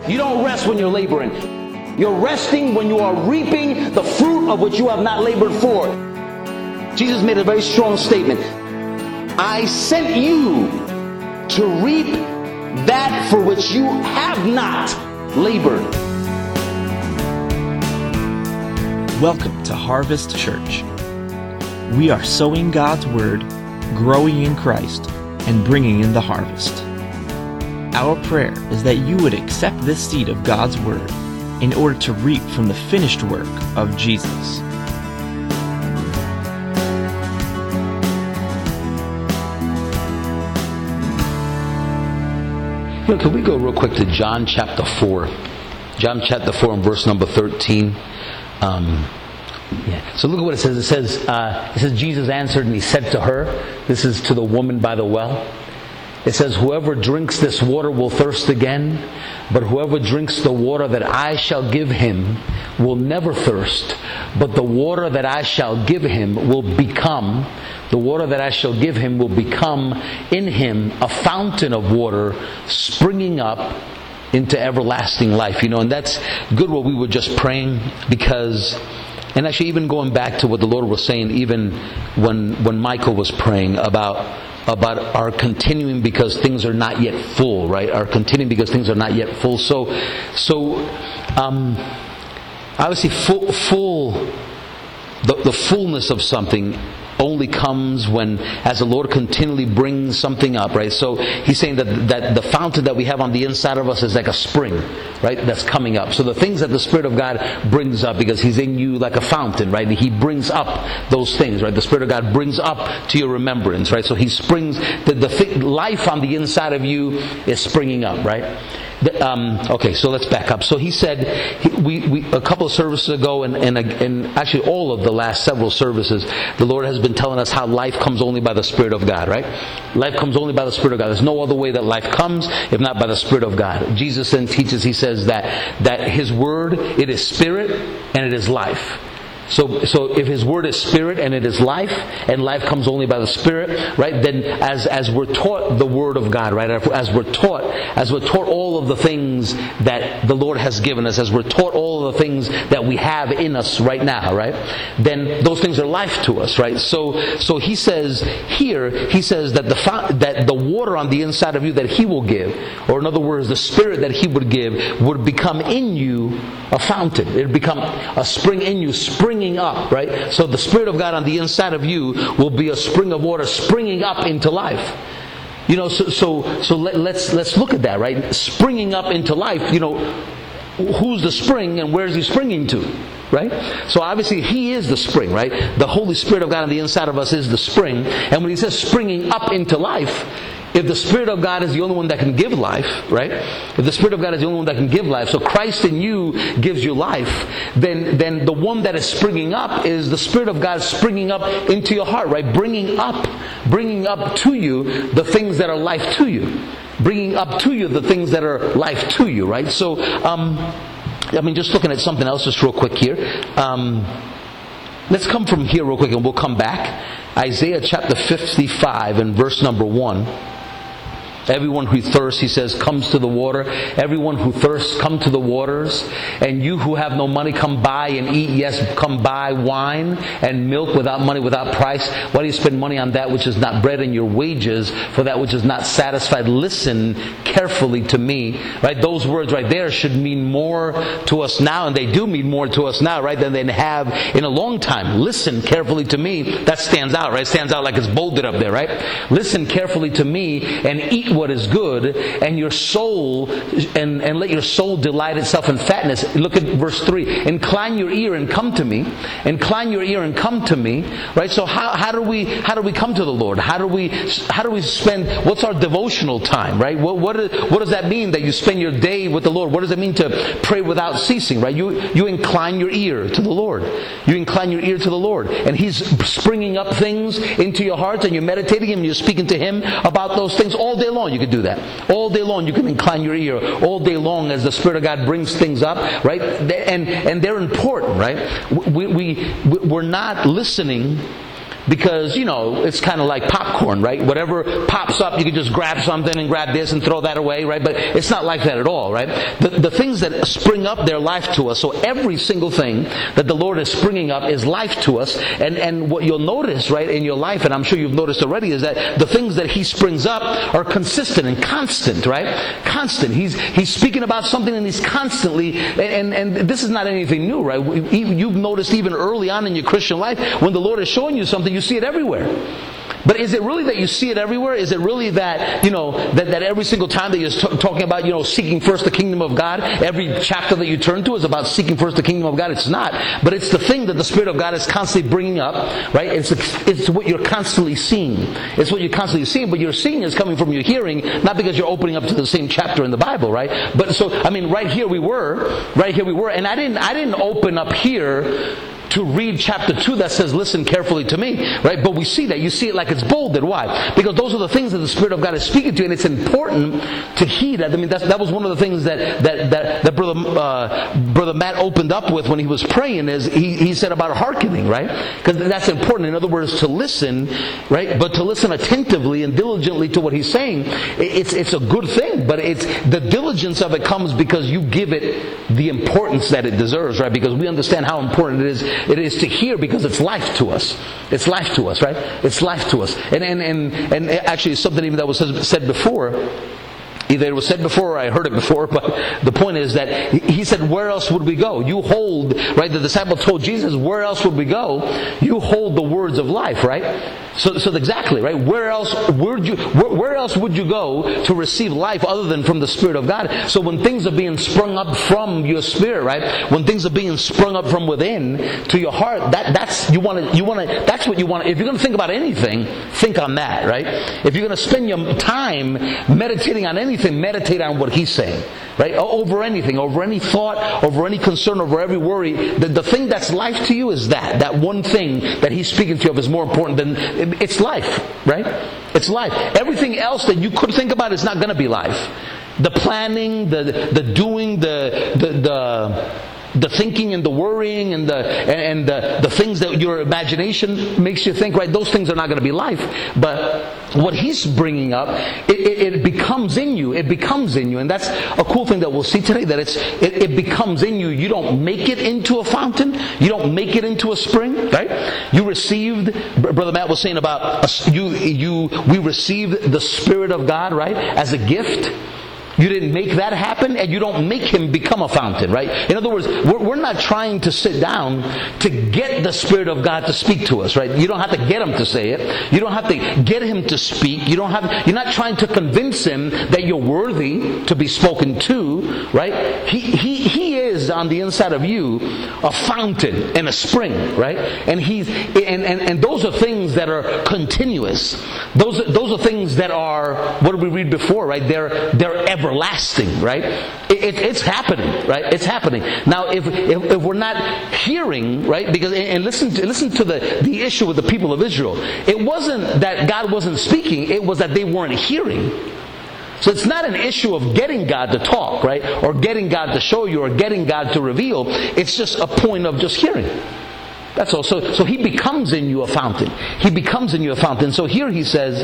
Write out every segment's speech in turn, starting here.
You don't rest when you're laboring. You're resting when you are reaping the fruit of which you have not labored for. Jesus made a very strong statement. I sent you to reap that for which you have not labored. Welcome to Harvest Church. We are sowing God's Word, growing in Christ, and bringing in the harvest. Our prayer is that you would accept this seed of God's Word in order to reap from the finished work of Jesus. Can we go real quick to John chapter 4? John chapter 4 and verse number 13. So look at what it says. It says, Jesus answered and he said to her, this is to the woman by the well. It says, whoever drinks this water will thirst again, but whoever drinks the water that I shall give him will never thirst. But the water that I shall give him will become in him a fountain of water springing up into everlasting life. And that's good what we were just praying, because, and actually even going back to what the Lord was saying, even when Michael was praying about our continuing because things are not yet full, right? Our continuing because things are not yet full. So obviously the fullness of something only comes when, as the Lord continually brings something up, right? So he's saying that the fountain that we have on the inside of us is like a spring, right? That's coming up. So the things that the Spirit of God brings up, because he's in you like a fountain, right? He brings up those things, right? The Spirit of God brings up to your remembrance, right? So he springs, the life on the inside of you is springing up, right? Okay, so let's back up. So he said, we a couple of services ago, and actually all of the last several services, the Lord has been telling us how life comes only by the Spirit of God, right? Life comes only by the Spirit of God. There's no other way that life comes if not by the Spirit of God. Jesus then teaches, he says that his word, it is spirit and it is life. So if his word is spirit and it is life, and life comes only by the Spirit, right? Then as we're taught the word of God, right? As we're taught all of the things that the Lord has given us, as we're taught all of the things that we have in us right now, right? Then those things are life to us, right? So he says that the water on the inside of you that he will give, or in other words, the Spirit that he would give, would become in you a fountain. It would become a spring in you, springing up, right? So the Spirit of God on the inside of you will be a spring of water springing up into life. So let's look at that, right? Springing up into life. Who's the spring and where is he springing to? Right? So obviously he is the spring, right? The Holy Spirit of God on the inside of us is the spring. And when he says springing up into life, if the Spirit of God is the only one that can give life, right? If the Spirit of God is the only one that can give life, so Christ in you gives you life, then the one that is springing up is the Spirit of God springing up into your heart, right? Bringing up to you the things that are life to you. Bringing up to you the things that are life to you, right? So, just looking at something else just real quick here. Let's come from here real quick and we'll come back. Isaiah chapter 55 and verse number 1. Everyone who thirsts, he says, comes to the water. Everyone who thirsts, come to the waters. And you who have no money, come buy and eat. Yes, come buy wine and milk without money, without price. Why do you spend money on that which is not bread, and your wages for that which is not satisfied? Listen carefully to me. Right? Those words right there should mean more to us now, and they do mean more to us now, right, than they have in a long time. Listen carefully to me. That stands out, right? It stands out like it's bolded up there, right? Listen carefully to me and eat what is good, and your soul and let your soul delight itself in fatness. Look at verse 3. Incline your ear and come to me. Incline your ear and come to me. Right? So how do we come to the Lord? How do we spend, what's our devotional time? Right? What does that mean that you spend your day with the Lord? What does it mean to pray without ceasing? Right? You incline your ear to the Lord. You incline your ear to the Lord, and He's springing up things into your hearts, and you're meditating Him, and you're speaking to Him about those things all day long. You can do that. All day long you can incline your ear. All day long as the Spirit of God brings things up, right? And they're important, right? We're not listening Because, it's kind of like popcorn, right? Whatever pops up, you can just grab something and grab this and throw that away, right? But it's not like that at all, right? The things that spring up, they're life to us. So every single thing that the Lord is springing up is life to us. And what you'll notice, right, in your life, and I'm sure you've noticed already, is that the things that He springs up are consistent and constant, right? Constant. He's speaking about something and He's constantly, and this is not anything new, right? You've noticed even early on in your Christian life, when the Lord is showing you something, you see it everywhere. But is it really that you see it everywhere? Is it really that, that every single time that you're talking about, seeking first the kingdom of God, every chapter that you turn to is about seeking first the kingdom of God? It's not. But it's the thing that the Spirit of God is constantly bringing up, right? It's what you're constantly seeing. It's what you're constantly seeing, but your seeing is coming from your hearing, not because you're opening up to the same chapter in the Bible, right? But so, right here we were, and I didn't open up here to read chapter 2 that says, listen carefully to me, right? But we see that. You see it like it's bolded. Why? Because those are the things that the Spirit of God is speaking to, and it's important to heed. That was one of the things that Brother Matt opened up with when he was praying, is he said about hearkening, right? Because that's important. In other words, to listen, right? But to listen attentively and diligently to what he's saying, it's a good thing. But it's the diligence of it comes because you give it the importance that it deserves, right? Because we understand how important it is to hear, because it's life to us. It's life to us, right? It's life to us. And actually, something even that was said before. Either it was said before or I heard it before, but the point is that he said, where else would we go? You hold, right? The disciple told Jesus, where else would we go? You hold the words of life, right? So exactly, right? Where else would you go to receive life other than from the Spirit of God? So when things are being sprung up from your spirit, right? When things are being sprung up from within to your heart, that's what you want. If you're going to think about anything, think on that, right? If you're going to spend your time meditating on anything, meditate on what He's saying, right? Over anything, over any thought, over any concern, over every worry. The thing that's life to you is that one thing that He's speaking to you of is more important than. It's life, right? It's life. Everything else that you could think about is not going to be life. The planning, the doing, the thinking and the worrying and the things that your imagination makes you think, right? Those things are not going to be life. But what He's bringing up, it becomes in you. It becomes in you, and that's a cool thing that we'll see today. That it becomes in you. You don't make it into a fountain. You don't make it into a spring, right? You received. Brother Matt was saying about we received the Spirit of God, right, as a gift. You didn't make that happen, and you don't make Him become a fountain, right? In other words, we're not trying to sit down to get the Spirit of God to speak to us, right? You don't have to get Him to say it. You don't have to get Him to speak. You're not trying to convince Him that you're worthy to be spoken to, right? He is on the inside of you a fountain and a spring, right? And and those are things that are continuous. Those are things that are, what did we read before, right? They're everlasting, right? It's happening, right? It's happening. Now, if we're not hearing, right? Because and listen to the issue with the people of Israel. It wasn't that God wasn't speaking; it was that they weren't hearing. So it's not an issue of getting God to talk, right? Or getting God to show you, or getting God to reveal. It's just a point of just hearing. That's all. So He becomes in you a fountain. He becomes in you a fountain. So here He says.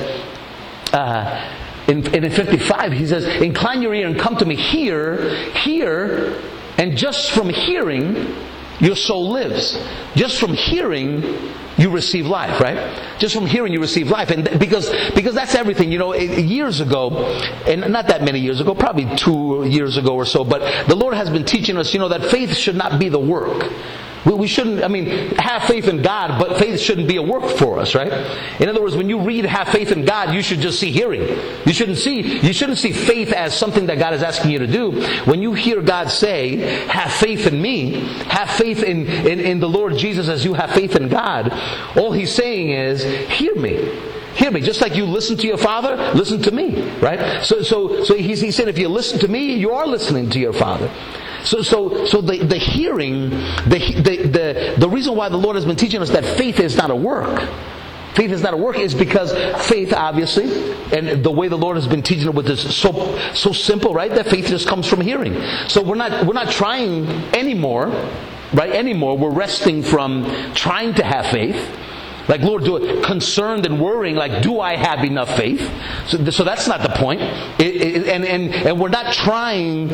In 55, He says, incline your ear and come to me. Hear, and just from hearing, your soul lives. Just from hearing, you receive life, right? Just from hearing, you receive life. And because that's everything. Years ago, and not that many years ago, probably 2 years ago or so, but the Lord has been teaching us, that faith should not be the work. We shouldn't, have faith in God, but faith shouldn't be a work for us, right? In other words, when you read have faith in God, you should just see hearing. You shouldn't see faith as something that God is asking you to do. When you hear God say, have faith in me, have faith in the Lord Jesus as you have faith in God, all He's saying is, hear me. Hear me. Just like you listen to your Father, listen to me, right? So he said, if you listen to me, you are listening to your Father. So the hearing, the reason why the Lord has been teaching us that faith is not a work. Faith is not a work is because faith, obviously, and the way the Lord has been teaching it with this so simple, right? That faith just comes from hearing. So we're not trying anymore, right? We're resting from trying to have faith. Like, Lord, concerned and worrying, like, do I have enough faith? So that's not the point. And we're not trying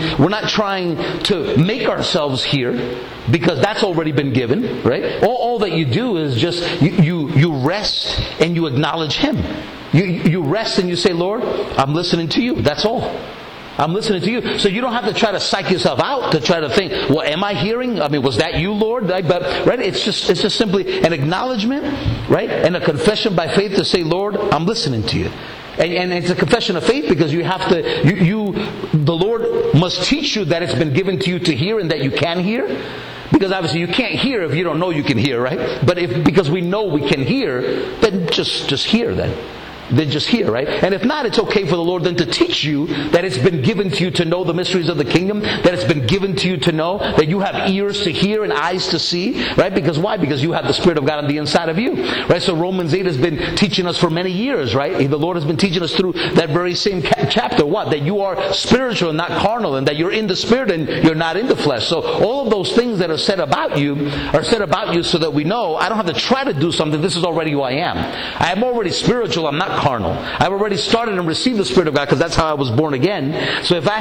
to make ourselves here, because that's already been given, right? All that you do is just, you rest and you acknowledge Him. You rest and you say, Lord, I'm listening to you. That's all. I'm listening to you. So you don't have to try to psych yourself out to try to think, well, am I hearing? I mean, was that you, Lord? But right? It's just simply an acknowledgement, right? And a confession by faith to say, Lord, I'm listening to you. And it's a confession of faith, because you have to, the Lord must teach you that it's been given to you to hear and that you can hear. Because obviously you can't hear if you don't know you can hear, right? But because we know we can hear, then just hear then. Then just hear, right? And if not, it's okay for the Lord then to teach you that it's been given to you to know the mysteries of the kingdom, that it's been given to you to know, that you have ears to hear and eyes to see, right? Because why? Because you have the Spirit of God on the inside of you, right? So Romans 8 has been teaching us for many years, right? The Lord has been teaching us through that very same chapter, what? That you are spiritual and not carnal, and that you're in the Spirit and you're not in the flesh. So all of those things that are said about you are said about you so that we know I don't have to try to do something. This is already who I am. I am already spiritual. I'm not carnal. I've already started and received the Spirit of God, because that's how I was born again. So if I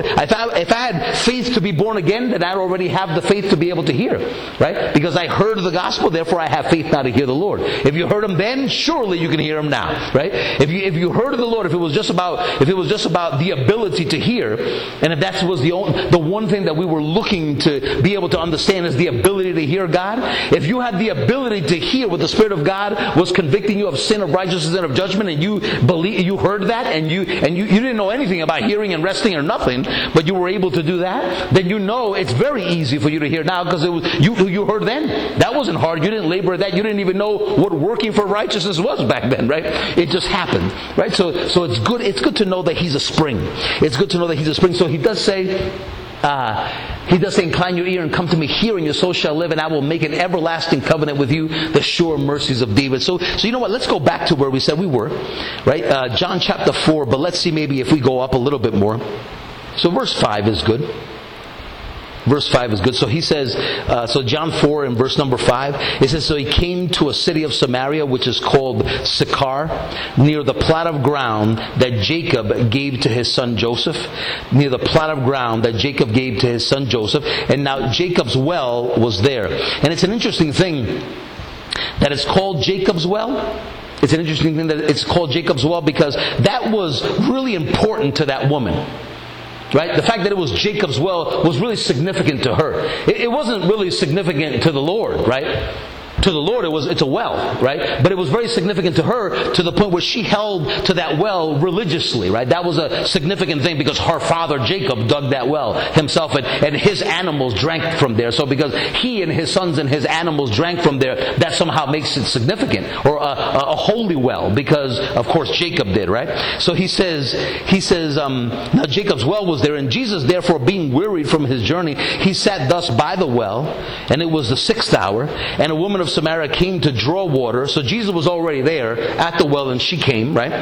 had faith to be born again, then I already have the faith to be able to hear, right? Because I heard the gospel, therefore I have faith now to hear the Lord. If you heard Him then, surely you can hear Him now, right? If you heard of the Lord, if it was just about the ability to hear, and if that was the one thing that we were looking to be able to understand is the ability to hear God, if you had the ability to hear what the Spirit of God was convicting you of sin, of righteousness, and of judgment, and you heard that, and you didn't know anything about hearing and resting or nothing, but you were able to do that, then you know it's very easy for you to hear now, because it was you heard then. That wasn't hard. You didn't labor at that. You didn't even know what working for righteousness was back then, right? It just happened, right? So it's good. It's good to know that He's a spring. It's good to know that He's a spring. So He does say, incline your ear and come to me, hearing your soul shall live, and I will make an everlasting covenant with you, the sure mercies of David. So you know what? Let's go back to where we said we were, right? John chapter 4, but let's see maybe if we go up a little bit more. So verse 5 is good. Verse 5 is good. So he says, so John 4 and verse number 5, it says, so He came to a city of Samaria, which is called Sychar, near the plot of ground that Jacob gave to his son Joseph. Near the plot of ground that Jacob gave to his son Joseph. And now Jacob's well was there. And it's an interesting thing that it's called Jacob's well. It's an interesting thing that it's called Jacob's well, because that was really important to that woman. Right? The fact that it was Jacob's well was really significant to her. It wasn't really significant to the Lord, right? To the Lord, it's a well, right? But it was very significant to her, to the point where she held to that well religiously, right? That was a significant thing, because her father Jacob dug that well himself, and his animals drank from there. So because he and his sons and his animals drank from there, that somehow makes it significant, or a holy well, because of course Jacob did, right? So he says, now Jacob's well was there, and Jesus therefore, being wearied from His journey, He sat thus by the well, and it was the 6th hour, and a woman of Samaria came to draw water. So Jesus was already there at the well, and she came, right?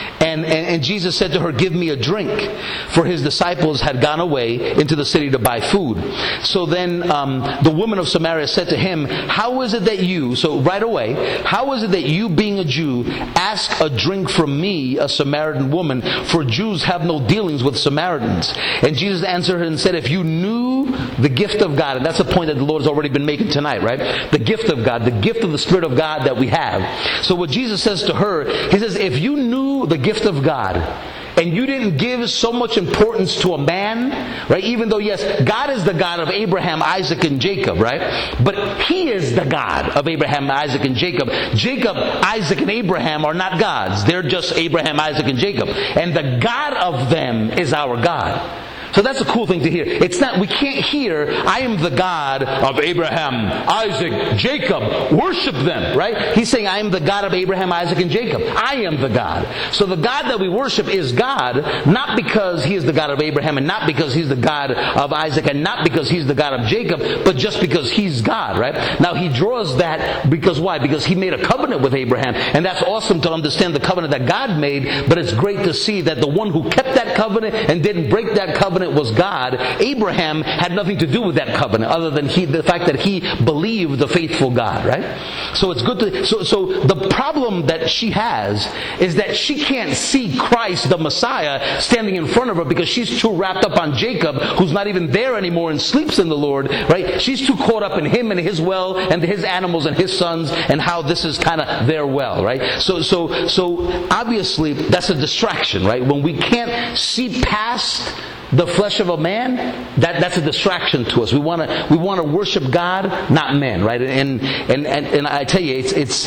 And Jesus said to her, give me a drink, for His disciples had gone away into the city to buy food. So then the woman of Samaria said to Him, how is it that you, so right away, how is it that you, being a Jew, ask a drink from me, a Samaritan woman? For Jews have no dealings with Samaritans. And Jesus answered her and said, if you knew the gift of God, and that's a point that the Lord has already been making tonight, right? The gift of God, the gift of the Spirit of God that we have. So what Jesus says to her, He says, if you knew the gift of God, and you didn't give so much importance to a man, right? Even though, yes, God is the God of Abraham, Isaac, and Jacob, right? But He is the God of Abraham, Isaac, and Jacob. Jacob, Isaac, and Abraham are not gods. They're just Abraham, Isaac, and Jacob. And the God of them is our God. So that's a cool thing to hear. It's not, we can't hear, I am the God of Abraham, Isaac, Jacob. Worship them, right? He's saying, I am the God of Abraham, Isaac, and Jacob. I am the God. So the God that we worship is God, not because He is the God of Abraham, and not because He's the God of Isaac, and not because He's the God of Jacob, but just because He's God, right? Now He draws that because why? Because He made a covenant with Abraham, and that's awesome to understand the covenant that God made, but it's great to see that the one who kept that covenant and didn't break that covenant covenant was God, Abraham had nothing to do with that covenant other than the fact that he believed the faithful God, right? So it's good to, so the problem that she has is that she can't see Christ, the Messiah, standing in front of her because she's too wrapped up on Jacob, who's not even there anymore and sleeps in the Lord, right? She's too caught up in him and his well and his animals and his sons and how this is kind of their well, right? So obviously that's a distraction, right? When we can't see past the flesh of a man, that's a distraction to us. We want to worship God, not man, right? And I tell you,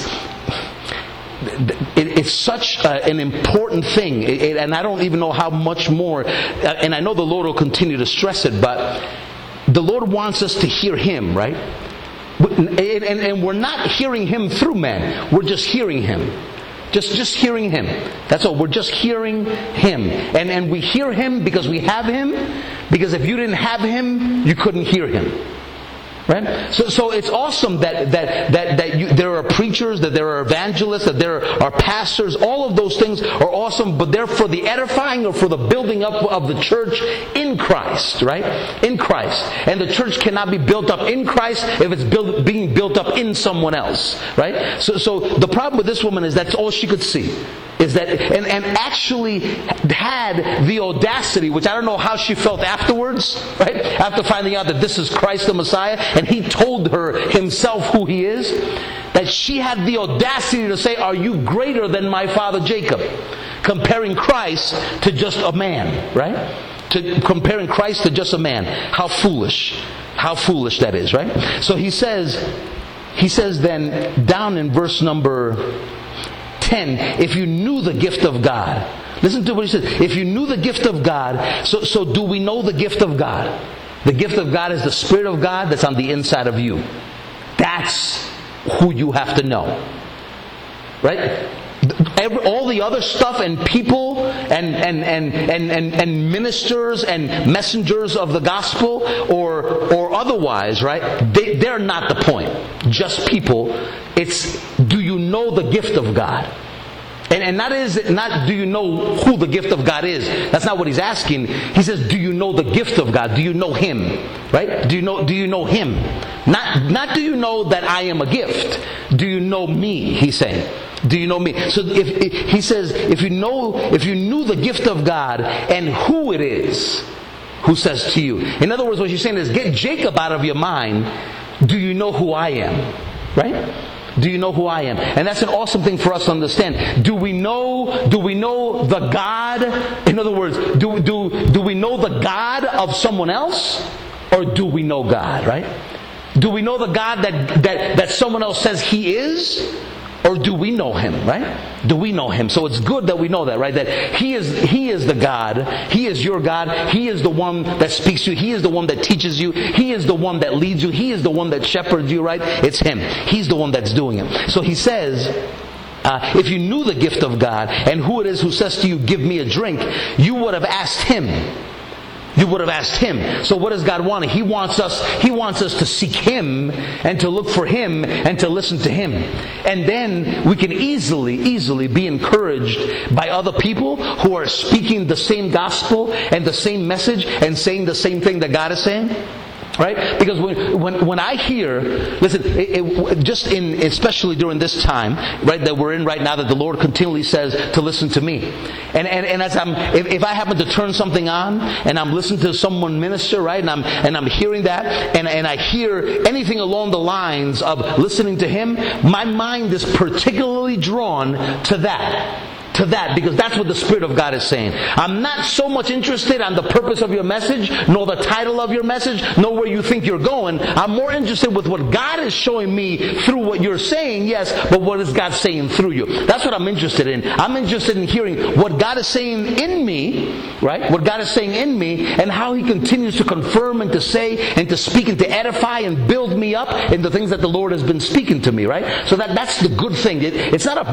it's such an important thing, and I don't even know how much more. And I know the Lord will continue to stress it, but the Lord wants us to hear Him, right? And we're not hearing Him through man. We're just hearing Him. Just hearing Him. That's all. We're just hearing Him. And we hear Him because we have Him. Because if you didn't have Him, you couldn't hear Him. Right? So it's awesome that there are preachers, that there are evangelists, that there are pastors. All of those things are awesome, but they're for the edifying or for the building up of the church in Christ, right? In Christ. And the church cannot be built up in Christ if it's being built up in someone else, right? So the problem with this woman is that's all she could see. Is that, and actually had the audacity, which I don't know how she felt afterwards, right? After finding out that this is Christ the Messiah, and He told her Himself who He is, that she had the audacity to say, "Are you greater than my father Jacob?" Comparing Christ to just a man, right? Comparing Christ to just a man. How foolish that is, right? So he says then, down in verse number 10, if you knew the gift of God. Listen to what he says. If you knew the gift of God, so do we know the gift of God? The gift of God is the Spirit of God that's on the inside of you. That's who you have to know. Right? All the other stuff and people and ministers and messengers of the gospel or otherwise, right? They're not the point. Just people. It's, do you know the gift of God? And that is not, do you know who the gift of God is? That's not what he's asking. He says, do you know the gift of God? Do you know Him? Right? Do you know Him? Not do you know that I am a gift? Do you know me? He's saying. Do you know me? So if he says, if you knew the gift of God and who it is who says to you. In other words, what she's saying is, get Jacob out of your mind. Do you know who I am? Right? Do you know who I am? And that's an awesome thing for us to understand. Do we know the God? In other words, do we know the God of someone else? Or do we know God, right? Do we know the God that someone else says He is? Or do we know Him, right? Do we know Him? So it's good that we know that, right? That He is the God. He is your God. He is the one that speaks to you. He is the one that teaches you. He is the one that leads you. He is the one that shepherds you, right? It's Him. He's the one that's doing it. So he says, if you knew the gift of God and who it is who says to you, give me a drink, you would have asked Him. You would have asked Him. So what does God want? He wants us to seek Him and to look for Him and to listen to Him. And then we can easily be encouraged by other people who are speaking the same gospel and the same message and saying the same thing that God is saying. Right? Because when I hear, listen, especially during this time, right, that we're in right now, that the Lord continually says to listen to me, and as if I happen to turn something on and I'm listening to someone minister, right, and I'm hearing that, and I hear anything along the lines of listening to Him, my mind is particularly drawn to that. Because that's what the Spirit of God is saying. I'm not so much interested on the purpose of your message, nor the title of your message, nor where you think you're going. I'm more interested with what God is showing me through what you're saying, yes, but what is God saying through you? That's what I'm interested in. I'm interested in hearing what God is saying in me, right? What God is saying in me, and how He continues to confirm and to say and to speak and to edify and build me up in the things that the Lord has been speaking to me, right? So that's the good thing. It's not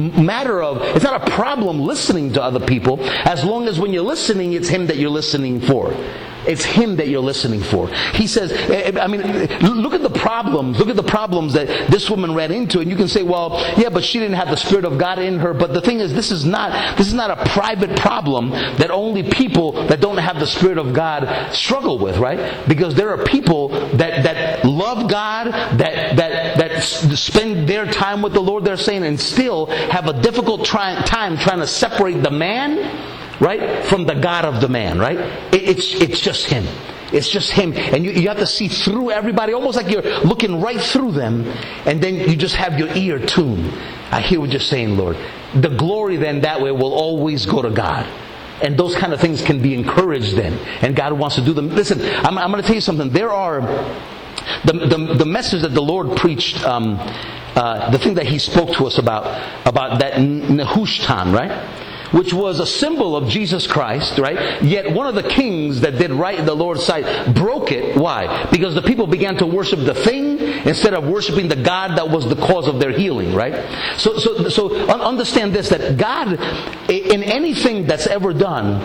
a problem listening to other people, as long as when you're listening, it's Him that you're listening for. It's Him that you're listening for. He says, I mean, look at the problems. Look at the problems that this woman ran into. And you can say, well, yeah, but she didn't have the Spirit of God in her. But the thing is, this is not a private problem that only people that don't have the Spirit of God struggle with, right? Because there are people that love God, that spend their time with the Lord, they're saying, and still have a difficult time trying to separate the man, right, from the God of the man, right? It's just Him. It's just Him. And you have to see through everybody, almost like you're looking right through them, and then you just have your ear tuned. I hear what you're saying, Lord. The glory then that way will always go to God. And those kind of things can be encouraged then. And God wants to do them. Listen, I'm going to tell you something. There are the message that the Lord preached, the thing that He spoke to us about that Nehushtan, right? Which was a symbol of Jesus Christ, right? Yet one of the kings that did right in the Lord's sight broke it. Why? Because the people began to worship the thing instead of worshiping the God that was the cause of their healing, right? So understand this, that God, in anything that's ever done,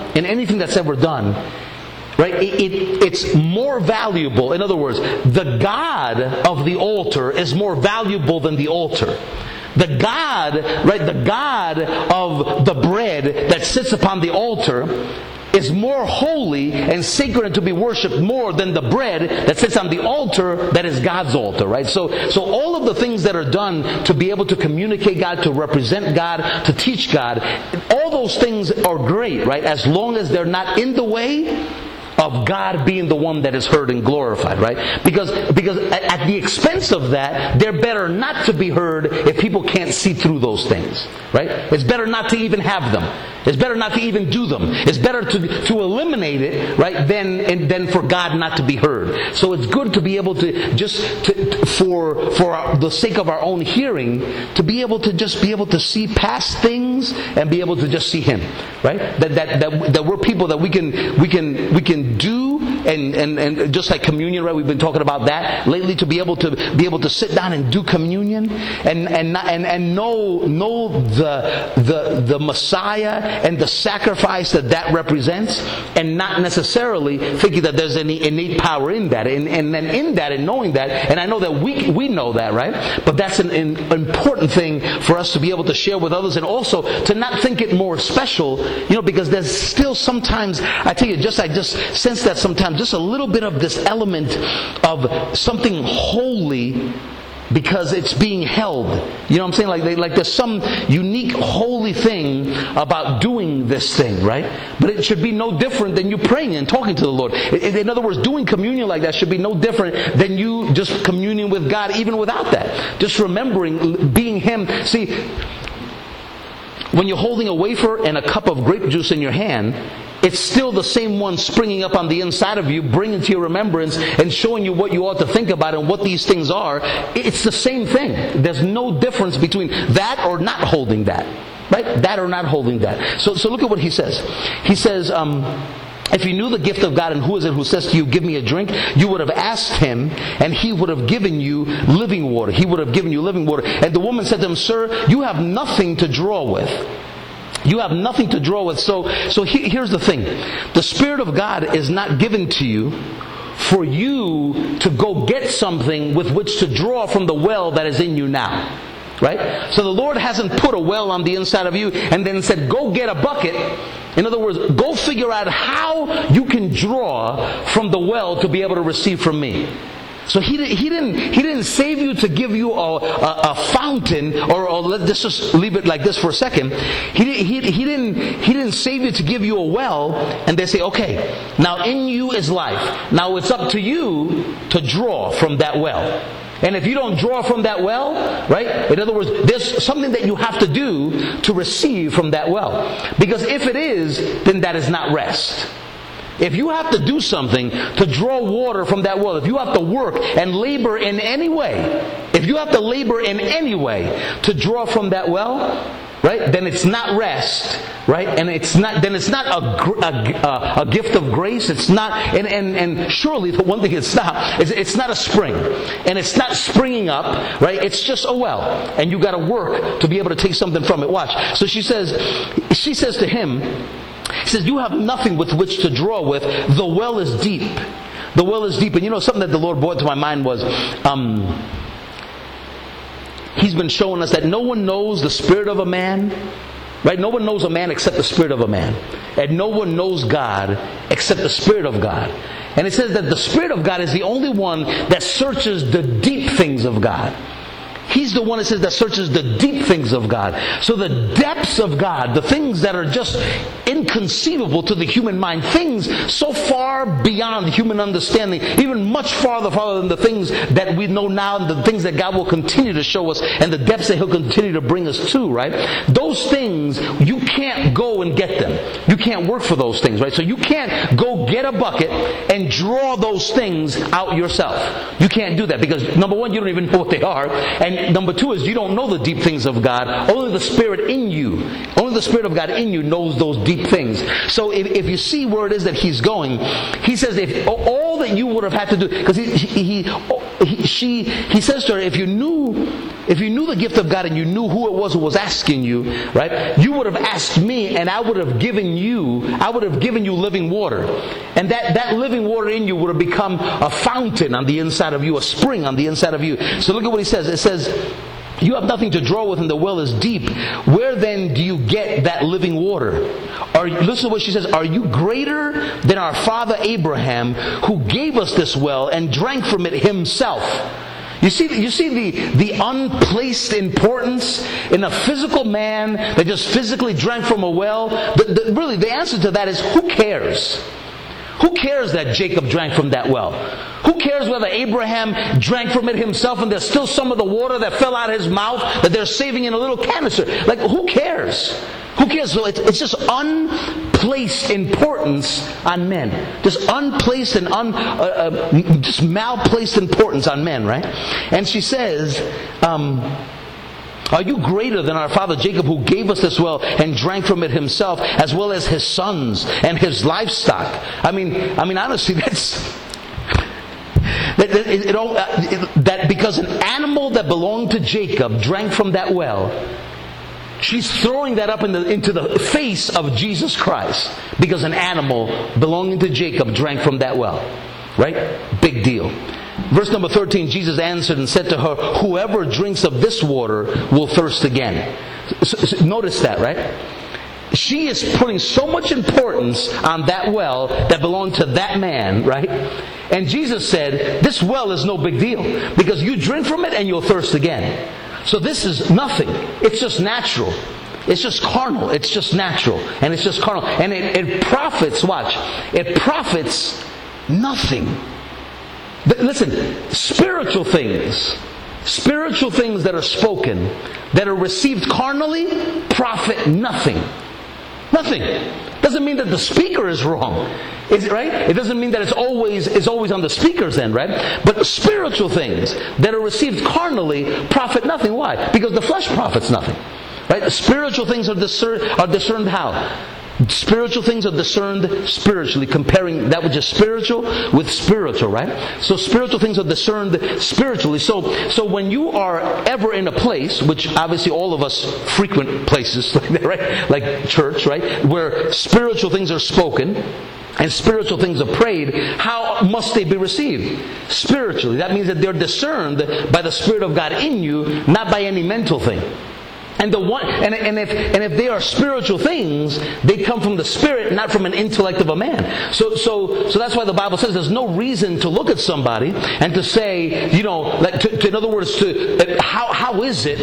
right? It's more valuable. In other words, the God of the altar is more valuable than the altar. The God, right, the God of the bread that sits upon the altar is more holy and sacred and to be worshipped more than the bread that sits on the altar that is God's altar, right? So all of the things that are done to be able to communicate God, to represent God, to teach God, all those things are great, right? As long as they're not in the way of God being the one that is heard and glorified, right? Because at the expense of that, they're better not to be heard if people can't see through those things, right? It's better not to even have them. It's better not to even do them. It's better to eliminate it, right, than for God not to be heard. So it's good to be able to for the sake of our own hearing, to be able to see past things and be able to just see Him, right? That we're people that we can do and just like communion, right? We've been talking about that lately, to be able to sit down and do communion and know the Messiah and the sacrifice that represents, and not necessarily thinking that there's any innate power in that, and then in that and knowing that, and I know that we know that, right? But that's an important thing for us to be able to share with others, and also to not think it more special, because there's still sometimes, I tell you, I just sense that sometimes just a little bit of this element of something holy because it's being held. You know what I'm saying? Like there's some unique holy thing about doing this thing, right? But it should be no different than you praying and talking to the Lord. In other words, doing communion like that should be no different than you just communing with God even without that. Just remembering being Him. See, when you're holding a wafer and a cup of grape juice in your hand, it's still the same one springing up on the inside of you, bringing to your remembrance and showing you what you ought to think about and what these things are. It's the same thing. There's no difference between that or not holding that, right? That or not holding that. So look at what he says. He says, if you knew the gift of God and who is it who says to you, give me a drink, you would have asked Him and He would have given you living water. He would have given you living water. And the woman said to him, Sir, you have nothing to draw with. You have nothing to draw with. So here's the thing. The Spirit of God is not given to you for you to go get something with which to draw from the well that is in you now. Right? So the Lord hasn't put a well on the inside of you and then said, go get a bucket. In other words, go figure out how you can draw from the well to be able to receive from me. So he didn't save you to give you a fountain, or let's just leave it like this for a second. He didn't save you to give you a well, and they say, okay, now in you is life. Now it's up to you to draw from that well. And if you don't draw from that well, right? In other words, there's something that you have to do to receive from that well. Because if it is, then that is not rest. If you have to do something to draw water from that well, if you have to work and labor in any way, if you have to labor in any way to draw from that well, right, then it's not rest, right? And it's not a gift of grace. It's not, and surely the one thing it's not a spring, and it's not springing up, right? It's just a well, and you got to work to be able to take something from it. Watch. So she says to him, He says, you have nothing with which to draw with. The well is deep. The well is deep. And you know, something that the Lord brought to my mind was, He's been showing us that no one knows the spirit of a man, right? No one knows a man except the spirit of a man. And no one knows God except the Spirit of God. And it says that the Spirit of God is the only one that searches the deep things of God. He's the one, it says, that searches the deep things of God. So the depths of God, the things that are just inconceivable to the human mind, things so far beyond human understanding, even much farther than the things that we know now and the things that God will continue to show us and the depths that He'll continue to bring us to, right? Those things, you can't go and get them. You can't work for those things, right? So you can't go get a bucket and draw those things out yourself. You can't do that because, number one, you don't even know what they are. And number two is you don't know the deep things of God. Only the Spirit in you, only the Spirit of God in you knows those deep things. So if you see where it is that He's going, He says if all that you would have had to do, because he says to her, if you knew the gift of God and you knew who it was who was asking you, right, you would have asked me and I would have given you living water. And that living water in you would have become a fountain on the inside of you, a spring on the inside of you. So look at what He says. It says, you have nothing to draw with and the well is deep. Where then do you get that living water? Listen to what she says. Are you greater than our father Abraham, who gave us this well and drank from it himself? You see the unplaced importance in a physical man that just physically drank from a well? Really, the answer to that is, who cares? Who cares that Jacob drank from that well? Who cares whether Abraham drank from it himself and there's still some of the water that fell out of his mouth that they're saving in a little canister? Like, who cares? Who cares? So it's just unplaced importance on men. Just unplaced and just malplaced importance on men, right? And she says, are you greater than our father Jacob, who gave us this well and drank from it himself, as well as his sons and his livestock? I mean, honestly, that because an animal that belonged to Jacob drank from that well, she's throwing that up into the face of Jesus Christ, because an animal belonging to Jacob drank from that well, right? Big deal. Verse number 13, Jesus answered and said to her, whoever drinks of this water will thirst again. So notice that, right? She is putting so much importance on that well that belonged to that man, right? And Jesus said, this well is no big deal, because you drink from it and you'll thirst again. So this is nothing. It's just natural. It's just carnal. It's just natural. And it's just carnal. And it profits, watch, it profits nothing. Listen, spiritual things that are spoken, that are received carnally, profit nothing. Nothing. Doesn't mean that the speaker is wrong. Is it right? It doesn't mean that it's always on the speaker's end, right? But spiritual things that are received carnally profit nothing. Why? Because the flesh profits nothing. Right? Spiritual things are discerned how? Spiritual things are discerned spiritually, comparing that which is spiritual with spiritual, right? So spiritual things are discerned spiritually. So when you are ever in a place, which obviously all of us frequent places like that, right? Like church, right? Where spiritual things are spoken and spiritual things are prayed, how must they be received? Spiritually. That means that they're discerned by the Spirit of God in you, not by any mental thing. And if they are spiritual things, they come from the Spirit, not from an intellect of a man. So that's why the Bible says there's no reason to look at somebody and to say, in other words, how is it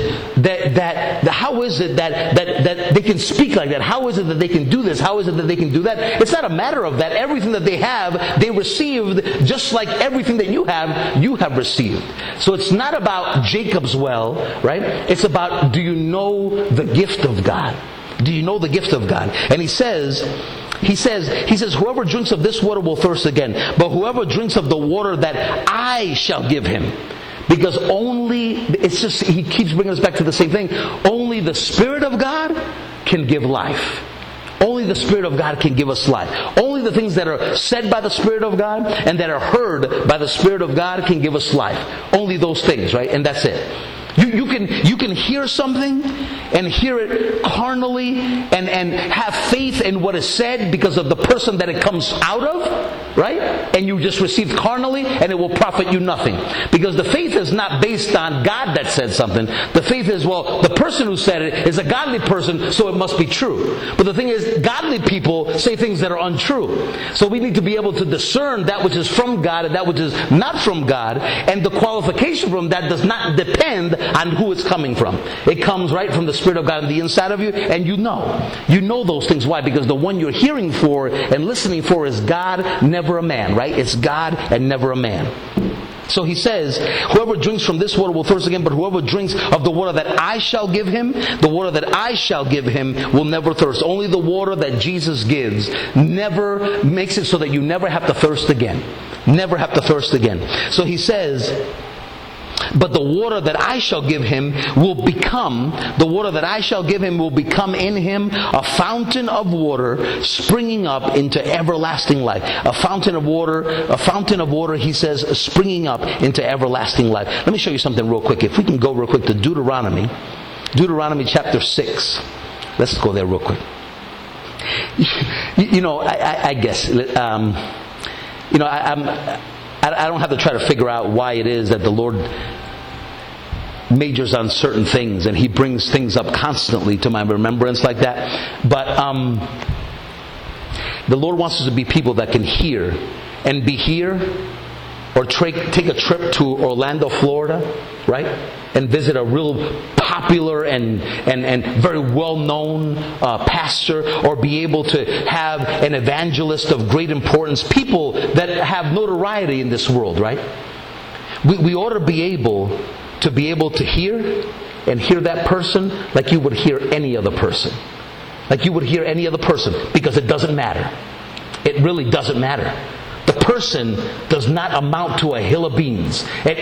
that they can speak like that? How is it that they can do this? How is it that they can do that? It's not a matter of that. Everything that they have, they received just like everything that you have received. So it's not about Jacob's well, right? It's about, do you know the gift of God? Do you know the gift of God? And he says, whoever drinks of this water will thirst again, but whoever drinks of the water that I shall give him, because he keeps bringing us back to the same thing. Only the Spirit of God can give life. Only the Spirit of God can give us life. Only the things that are said by the Spirit of God and that are heard by the Spirit of God can give us life. Only those things, right? And that's it. You can hear something and hear it carnally and have faith in what is said because of the person that it comes out of, right? And you just receive carnally and it will profit you nothing. Because the faith is not based on God that said something. The faith is, well, the person who said it is a godly person, so it must be true. But the thing is, godly people say things that are untrue. So we need to be able to discern that which is from God and that which is not from God. And the qualification from that does not depend on who it's coming from. It comes right from the Spirit of God on the inside of you, and you know. You know those things. Why? Because the one you're hearing for and listening for is God, never a man, right? It's God and never a man. So he says, whoever drinks from this water will thirst again, but whoever drinks of the water that I shall give him, the water that I shall give him will never thirst. Only the water that Jesus gives never makes it so that you never have to thirst again. Never have to thirst again. So he says, but the water that I shall give him will become in him a fountain of water springing up into everlasting life. A fountain of water, he says, springing up into everlasting life. Let me show you something real quick. If we can go real quick to Deuteronomy chapter 6. Let's go there real quick. I guess, I don't have to try to figure out why it is that the Lord majors on certain things and He brings things up constantly to my remembrance like that. But the Lord wants us to be people that can hear and be here, or take a trip to Orlando, Florida, right? And visit a real popular and very well-known pastor, or be able to have an evangelist of great importance, people that have notoriety in this world, right? We ought to be able to hear and hear that person like you would hear any other person. Like you would hear any other person, because it doesn't matter. It really doesn't matter. The person does not amount to a hill of beans.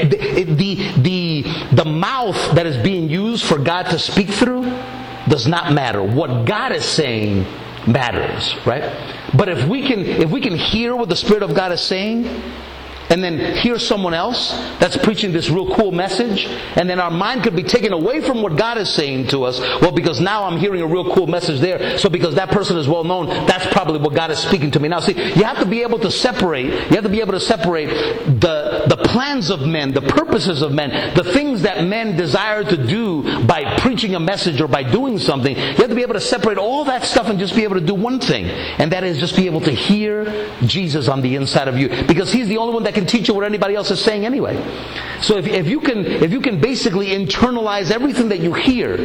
The mouth that is being used for God to speak through does not matter. What God is saying matters, right? But if we can hear what the Spirit of God is saying, and then hear someone else that's preaching this real cool message, and then our mind could be taken away from what God is saying to us. Well, because now I'm hearing a real cool message there, so because that person is well known, that's probably what God is speaking to me. Now see, you have to be able to separate the plans of men, the purposes of men, the things that men desire to do by preaching a message or by doing something. You have to be able to separate all that stuff and just be able to do one thing, and that is just be able to hear Jesus on the inside of you, because He's the only one that can teach you what anybody else is saying anyway. So if you can basically internalize everything that you hear,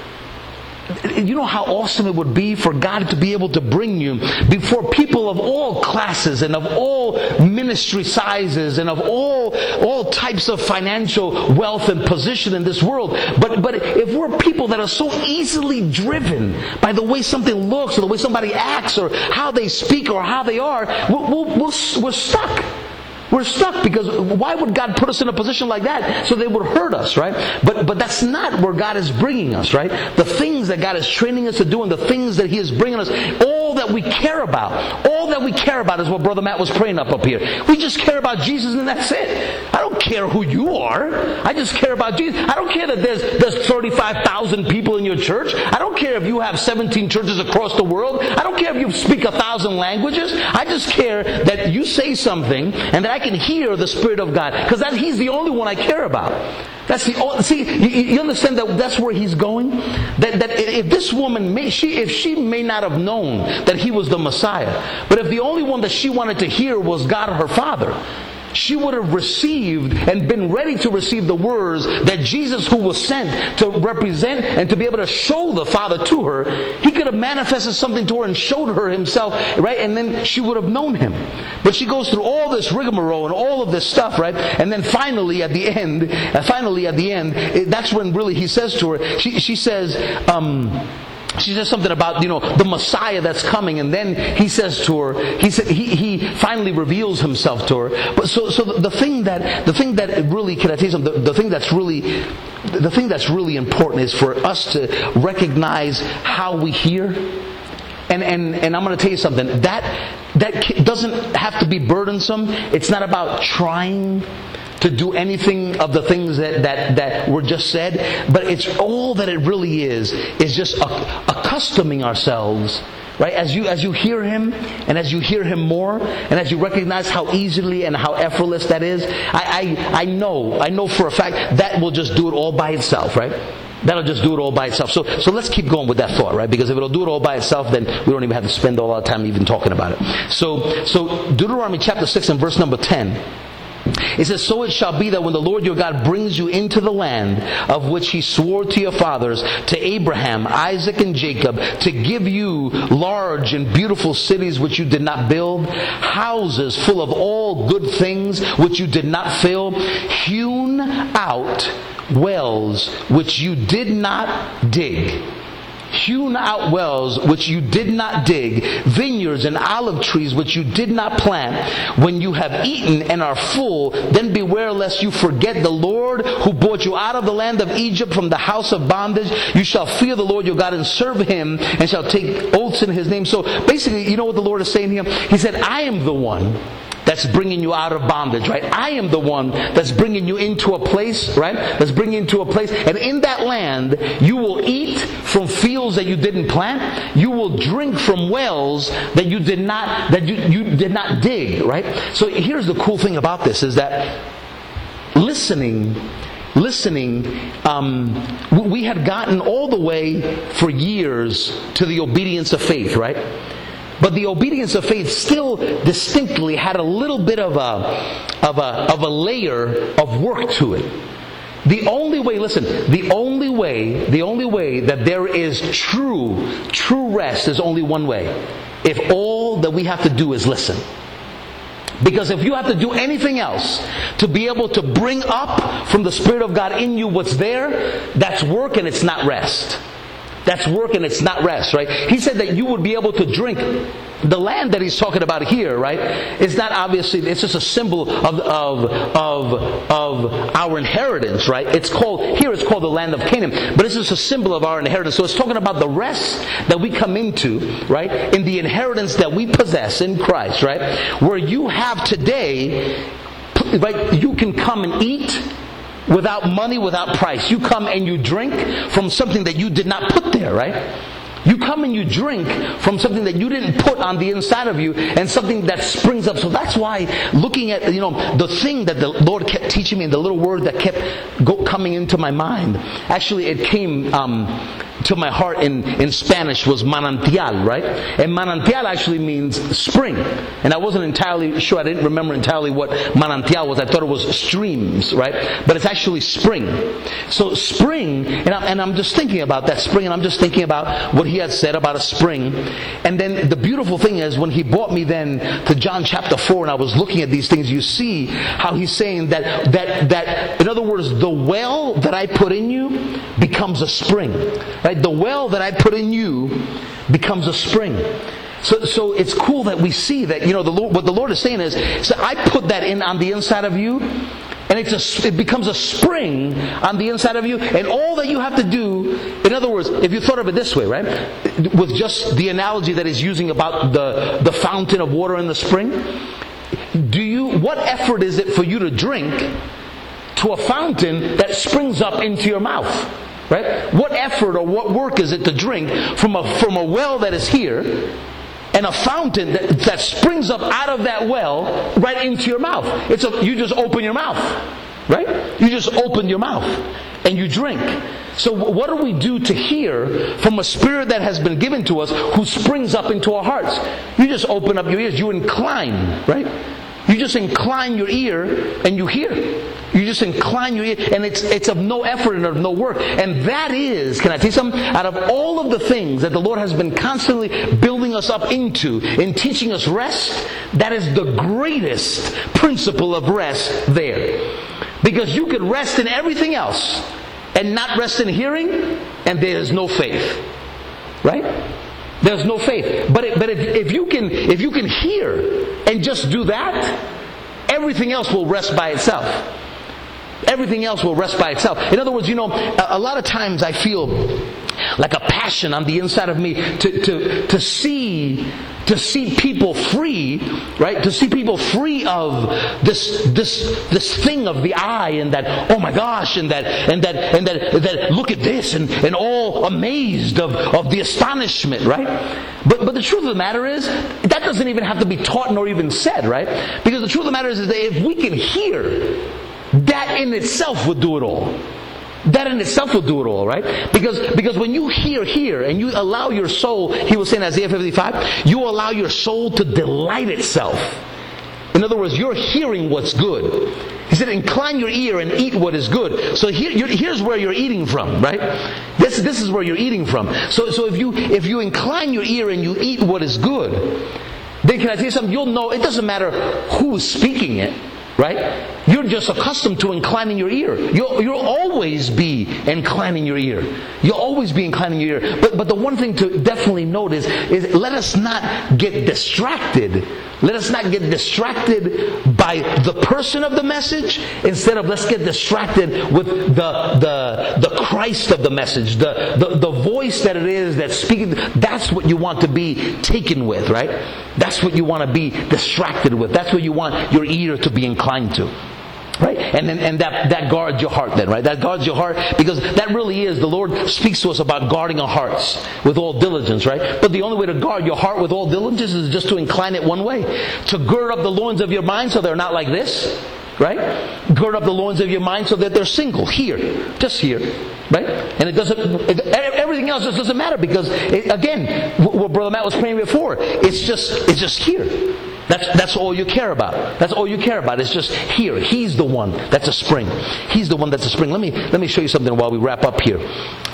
you know how awesome it would be for God to be able to bring you before people of all classes and of all ministry sizes and of all types of financial wealth and position in this world. But if we're people that are so easily driven by the way something looks or the way somebody acts or how they speak or how they are, we're stuck. We're stuck, because why would God put us in a position like that? So they would hurt us, right? But that's not where God is bringing us, right? The things that God is training us to do and the things that He is bringing us, all that we care about is what Brother Matt was praying up here. We just care about Jesus, and that's it. I don't care who you are. I just care about Jesus. I don't care that there's 35,000 people in your church. I don't care if you have 17 churches across the world. I don't care if you speak 1,000 languages. I just care that you say something and that I can hear the Spirit of God, because He's the only one I care about. You understand that that's where He's going? That if this woman if she may not have known that He was the Messiah, but if the only one that she wanted to hear was God her Father, she would have received and been ready to receive the words that Jesus, who was sent to represent and to be able to show the Father to her, He could have manifested something to her and showed her Himself, right? And then she would have known Him. But she goes through all this rigmarole and all of this stuff, right? And then finally at the end, that's when really He says to her, she says something about, the Messiah that's coming, and then He says to her, He finally reveals Himself to her. But so the thing that really, can I tell you something? The thing that's really important is for us to recognize how we hear. And I'm going to tell you something. That doesn't have to be burdensome. It's not about trying to do anything of the things that were just said, but it's all that it really is just accustoming ourselves, right? As you hear Him, and as you hear Him more, and as you recognize how easily and how effortless that is, I know for a fact that will just do it all by itself, right? That'll just do it all by itself. So let's keep going with that thought, right? Because if it'll do it all by itself, then we don't even have to spend all our time even talking about it. So Deuteronomy chapter 6 and verse number 10. It says, "So it shall be that when the Lord your God brings you into the land of which He swore to your fathers, to Abraham, Isaac, and Jacob, to give you large and beautiful cities which you did not build, houses full of all good things which you did not fill, hewn out wells which you did not dig." Hewn out wells which you did not dig, vineyards and olive trees which you did not plant. When you have eaten and are full, then beware lest you forget the Lord who brought you out of the land of Egypt from the house of bondage. You shall fear the Lord your God and serve Him, and shall take oaths in His name. So basically, you know what the Lord is saying here? He said, I am the one that's bringing you out of bondage, right? I am the one that's bringing you into a place, right? That's bringing you into a place. And in that land, you will eat from fields that you didn't plant. You will drink from wells that you did not dig, right? So here's the cool thing about this is that listening, we had gotten all the way for years to the obedience of faith, right? But the obedience of faith still distinctly had a little bit of a layer of work to it. The only way that there is true rest is only one way. If all that we have to do is listen. Because if you have to do anything else to be able to bring up from the Spirit of God in you what's there, that's work and it's not rest. That's work and it's not rest, right? He said that you would be able to drink. The land that he's talking about here, right? It's not obviously, it's just a symbol of our inheritance, right? It's called the land of Canaan. But it's just a symbol of our inheritance. So it's talking about the rest that we come into, right? In the inheritance that we possess in Christ, right? Where you have today, right? You can come and eat without money, without price. You come and you drink from something that you did not put there, right? You come and you drink from something that you didn't put on the inside of you, and something that springs up. So that's why looking at, the thing that the Lord kept teaching me, and the little word that kept coming into my mind, actually it came to my heart in Spanish was manantial, right? And manantial actually means spring. And I wasn't entirely sure, I didn't remember entirely what manantial was. I thought it was streams, right? But it's actually spring. So spring, and I'm just thinking about that spring, and I'm just thinking about what he had said about a spring. And then the beautiful thing is, when he brought me then to John chapter 4, and I was looking at these things, you see how he's saying that in other words, the well that I put in you becomes a spring, right? The well that I put in you becomes a spring. So it's cool that we see that, what the Lord is saying is, so I put that in on the inside of you, and it becomes a spring on the inside of you, and all that you have to do, in other words, if you thought of it this way, right, with just the analogy that he's using about the fountain of water in the spring, what effort is it for you to drink to a fountain that springs up into your mouth? Right? What effort or what work is it to drink from a well that is here, and a fountain that springs up out of that well right into your mouth? You just open your mouth, right? You just open your mouth and you drink. So what do we do to hear from a spirit that has been given to us, who springs up into our hearts? You just open up your ears. You incline, right? You just incline your ear and you hear. You just incline your ear, and it's of no effort and of no work. And that is, can I tell you something? Out of all of the things that the Lord has been constantly building us up into, in teaching us rest, that is the greatest principle of rest there. Because you could rest in everything else and not rest in hearing, and there is no faith. Right? There's no faith. But if you can hear and just do that, everything else will rest by itself. Everything else will rest by itself. In other words, a lot of times I feel like a passion on the inside of me to see people free, right? To see people free of this thing of the eye, and that, oh my gosh, and that look at this, and all amazed of the astonishment, right? But the truth of the matter is, that doesn't even have to be taught nor even said, right? Because the truth of the matter is that if we can hear, that in itself would do it all. That in itself will do it all, right? Because when you hear and you allow your soul, he was saying in Isaiah 55, you allow your soul to delight itself. In other words, you're hearing what's good. He said, incline your ear and eat what is good. So here's where you're eating from, right? This is where you're eating from. So if you incline your ear and you eat what is good, then can I tell you something? You'll know, it doesn't matter who is speaking it, right? You're just accustomed to inclining your ear. You'll always be inclining your ear. You'll always be inclining your ear. But the one thing to definitely note is let us not get distracted. Let us not get distracted by the person of the message. Instead of, let's get distracted with the Christ of the message, the voice that it is that's speaking. That's what you want to be taken with, right? That's what you want to be distracted with. That's what you want your ear to be inclined to. Right? And that guards your heart then, right? That guards your heart, because that really is, the Lord speaks to us about guarding our hearts with all diligence, right? But the only way to guard your heart with all diligence is just to incline it one way. To gird up the loins of your mind so they're not like this, right? Gird up the loins of your mind so that they're single, here, just here, right? And everything else just doesn't matter, because again, what Brother Matt was praying before, it's just here. That's all you care about. That's all you care about. It's just here. He's the one that's a spring. He's the one that's a spring. Let me show you something while we wrap up here.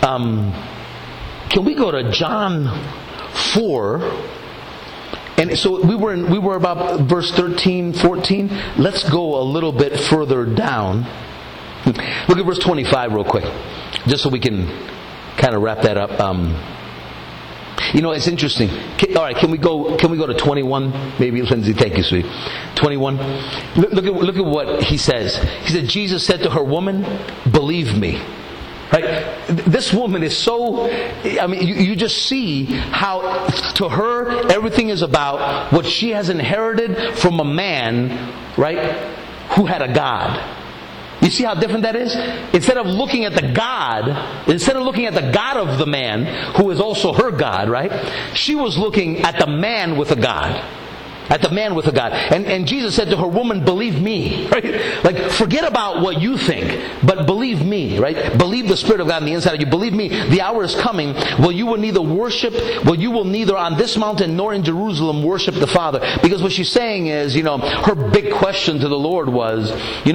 Can we go to John 4? And so we were about verse 13, 14. Let's go a little bit further down. Look at verse 25 real quick, just so we can kind of wrap that up. It's interesting. All right, can we go to 21? Maybe, Lindsay, thank you, sweetie. 21. Look at what he says. He said, Jesus said to her, woman, believe me. Right? This woman is so, you just see how to her everything is about what she has inherited from a man, right, who had a God. You see how different that is? Instead of looking at the God of the man, who is also her God, right? She was looking at the man with a God. At the man with a God. And Jesus said to her, woman, believe me. Right? Like, forget about what you think, but believe me, right? Believe the Spirit of God on the inside of you. Believe me, the hour is coming where you will neither on this mountain nor in Jerusalem worship the Father. Because what she's saying is, her big question to the Lord was,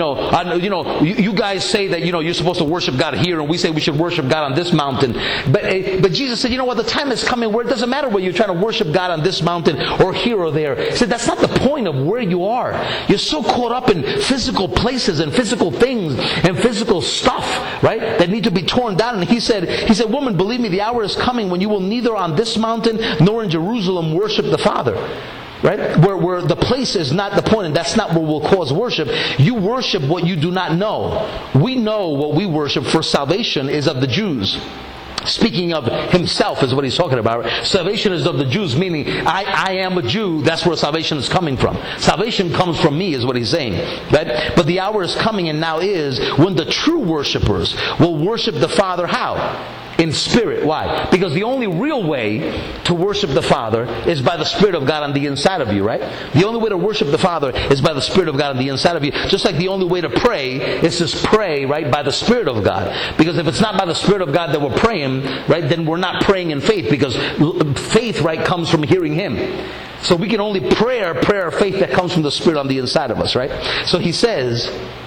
you guys say that, you're supposed to worship God here, and we say we should worship God on this mountain. But Jesus said, the time is coming where it doesn't matter whether you're trying to worship God on this mountain or here or there. That's not the point of where you are. You're so caught up in physical places and physical things and physical stuff, right, that need to be torn down. And he said, woman, believe me, the hour is coming when you will neither on this mountain nor in Jerusalem worship the Father. Right? Where the place is not the point, and that's not what will cause worship. You worship what you do not know. We know what we worship, for salvation is of the Jews. Speaking of himself is what he's talking about. Salvation is of the Jews, meaning I am a Jew. That's where salvation is coming from. Salvation comes from me, is what he's saying. Right? But the hour is coming, and now is, when the true worshipers will worship the Father. How? In spirit. Why? Because the only real way to worship the Father is by the Spirit of God on the inside of you, right? The only way to worship the Father is by the Spirit of God on the inside of you. Just like the only way to pray is to pray, right, by the Spirit of God. Because if it's not by the Spirit of God that we're praying, right, then we're not praying in faith, because faith, right, comes from hearing Him. So we can only prayer of faith that comes from the Spirit on the inside of us, right? So he says,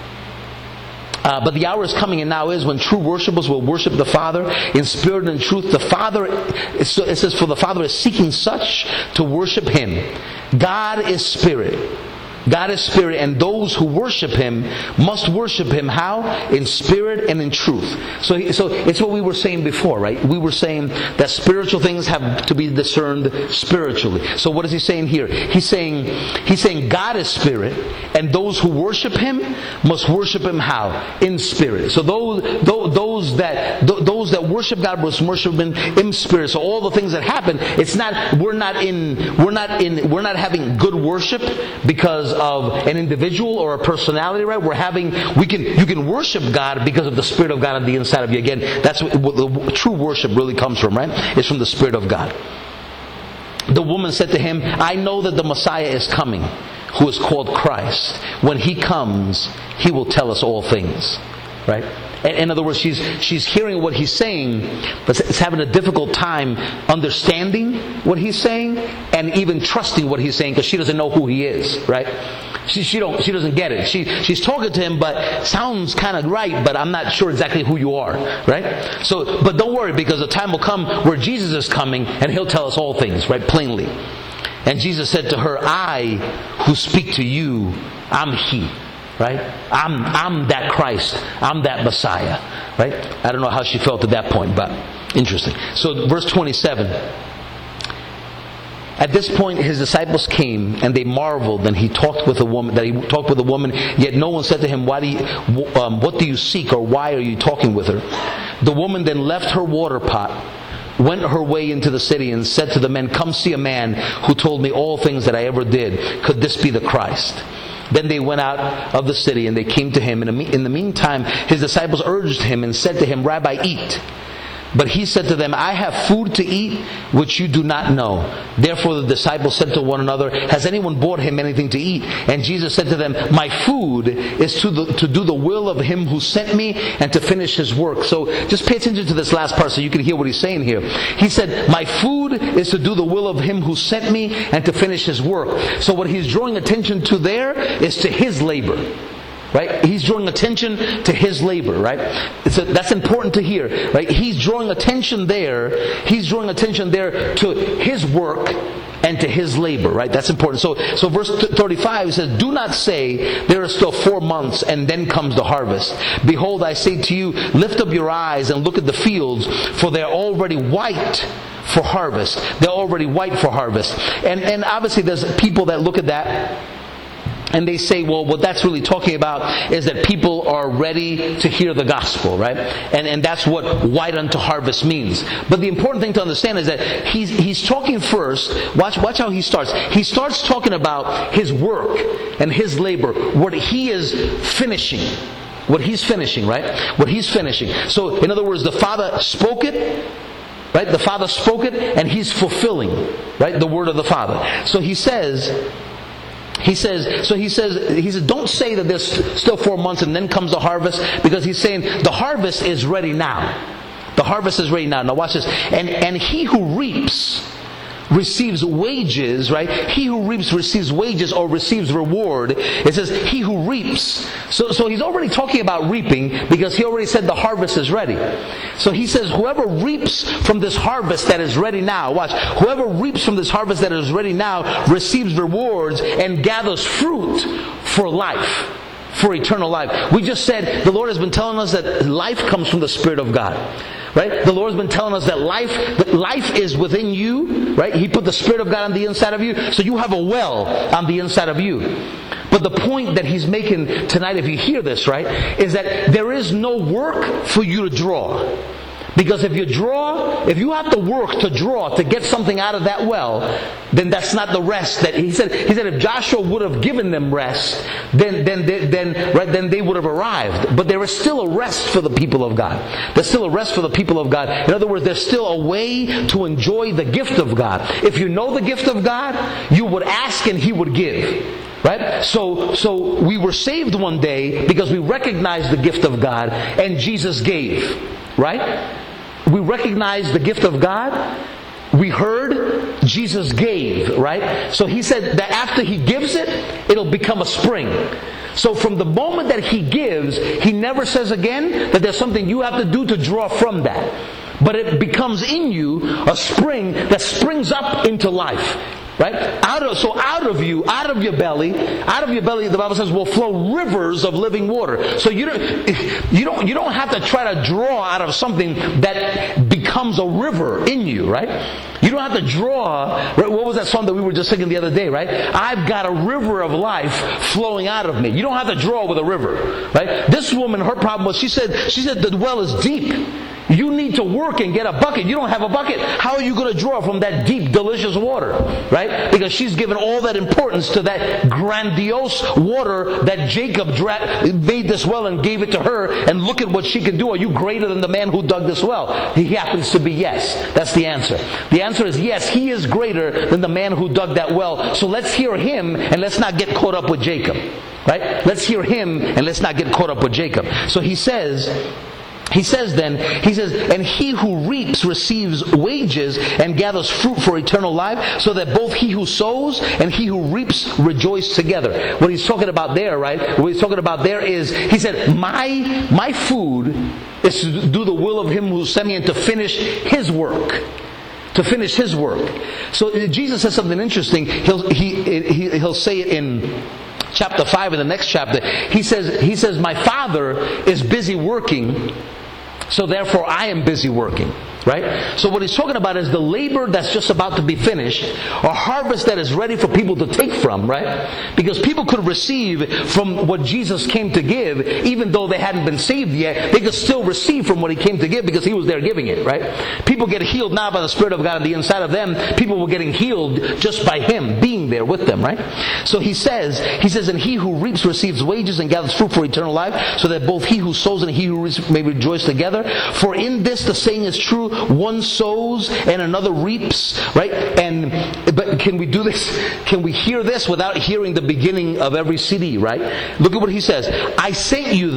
but the hour is coming, and now is, when true worshipers will worship the Father in spirit and in truth. The Father, it says, for the Father is seeking such to worship Him. God is spirit. God is spirit, and those who worship Him must worship Him how? In spirit and in truth. So it's what we were saying before, right? We were saying that spiritual things have to be discerned spiritually. So what is he saying here? He's saying God is spirit, and those who worship Him must worship Him how? In spirit. So those those that worship God must worship Him in spirit. So all the things that happen, we're not having good worship because of an individual or a personality, right? You can worship God because of the Spirit of God on the inside of you. Again, that's what the true worship really comes from, right? It's from the Spirit of God. The woman said to him, I know that the Messiah is coming, who is called Christ. When He comes, He will tell us all things. Right? In other words, she's hearing what He's saying, but is having a difficult time understanding what He's saying and even trusting what He's saying because she doesn't know who He is. Right? She doesn't get it. She's talking to Him, but sounds kind of right, but I'm not sure exactly who you are. Right? So, but don't worry, because the time will come where Jesus is coming and He'll tell us all things, right? Plainly. And Jesus said to her, I who speak to you, I'm He. Right? I'm that Christ. I'm that Messiah. Right? I don't know how she felt at that point, but interesting. So verse 27. At this point, His disciples came and they marveled, and He talked with a woman. Yet no one said to Him, what do you seek, or why are you talking with her? The woman then left her water pot, went her way into the city, and said to the men, come see a man who told me all things that I ever did. Could this be the Christ? Then they went out of the city and they came to Him. In the meantime, His disciples urged Him and said to Him, Rabbi, eat. But He said to them, I have food to eat which you do not know. Therefore the disciples said to one another, has anyone brought Him anything to eat? And Jesus said to them, my food is to do the will of Him who sent me and to finish His work. So just pay attention to this last part so you can hear what He's saying here. He said, my food is to do the will of Him who sent me and to finish His work. So what He's drawing attention to there is to His labor. Right? He's drawing attention to His labor, right? That's important to hear, right? He's drawing attention there. He's drawing attention there to His work and to His labor, right? That's important. So verse 35 says, do not say, there are still 4 months and then comes the harvest. Behold, I say to you, lift up your eyes and look at the fields, for they are already white for harvest. They're already white for harvest. And obviously there's people that look at that and they say, well, what that's really talking about is that people are ready to hear the gospel, right? And that's what white unto harvest means. But the important thing to understand is that he's talking first. Watch how he starts. He starts talking about His work and His labor, what He is finishing. What He's finishing, right? What He's finishing. So, in other words, the Father spoke it, right? The Father spoke it, and He's fulfilling, right? The word of the Father. So He says, don't say that there's still 4 months and then comes the harvest, because He's saying the harvest is ready now. The harvest is ready now. Now watch this. And he who reaps receives wages, right? He who reaps receives wages or receives reward. It says he who reaps. So He's already talking about reaping because He already said the harvest is ready. So He says whoever reaps from this harvest that is ready now, watch, whoever reaps from this harvest that is ready now receives rewards and gathers fruit for life, for eternal life. We just said the Lord has been telling us that life comes from the Spirit of God. Right? The Lord's been telling us that life is within you, right? He put the Spirit of God on the inside of you, so you have a well on the inside of you. But the point that He's making tonight, if you hear this, right, is that there is no work for you to draw. Because if you have to work to draw to get something out of that well, then that's not the rest that He said if Joshua would have given them rest, then they would have arrived. But there is still a rest for the people of God. There's still a rest for the people of God. In other words, there's still a way to enjoy the gift of God. If you know the gift of God, you would ask and He would give. Right? So we were saved one day because we recognized the gift of God and Jesus gave. Right? We recognized the gift of God. We heard, Jesus gave, right? So He said that after He gives it, it'll become a spring. So from the moment that He gives, He never says again that there's something you have to do to draw from that. But it becomes in you a spring that springs up into life. Right? Out of your belly, the Bible says will flow rivers of living water. So you don't have to try to draw out of something that becomes a river in you, right? You don't have to draw. Right? What was that song that we were just singing the other day, right? I've got a river of life flowing out of me. You don't have to draw with a river, right? This woman, her problem was she said the well is deep. You need to work and get a bucket. You don't have a bucket. How are you going to draw from that deep, delicious water? Right? Because she's given all that importance to that grandiose water that Jacob made this well and gave it to her. And look at what she can do. Are you greater than the man who dug this well? He happens to be yes. That's the answer. The answer is yes, he is greater than the man who dug that well. So let's hear him and let's not get caught up with Jacob. Right? Let's hear him and let's not get caught up with Jacob. So he says, and he who reaps receives wages and gathers fruit for eternal life, so that both he who sows and he who reaps rejoice together. What he's talking about there, right? What he's talking about there is, he said, my food is to do the will of him who sent me and to finish his work. To finish his work. So Jesus says something interesting. He'll say it in chapter 5 in the next chapter. He says, my Father is busy working, so therefore I am busy working. Right? So what he's talking about is the labor that's just about to be finished, a harvest that is ready for people to take from, right? Because people could receive from what Jesus came to give, even though they hadn't been saved yet, they could still receive from what he came to give because he was there giving it, right? People get healed now by the Spirit of God on the inside of them. People were getting healed just by him being there with them, right? So he says, and he who reaps receives wages and gathers fruit for eternal life, so that both he who sows and he who reaps may rejoice together. For in this the saying is true, one sows and another reaps, right? But can we do this? Can we hear this without hearing the beginning of every CD, right? Look at what he says. I sent you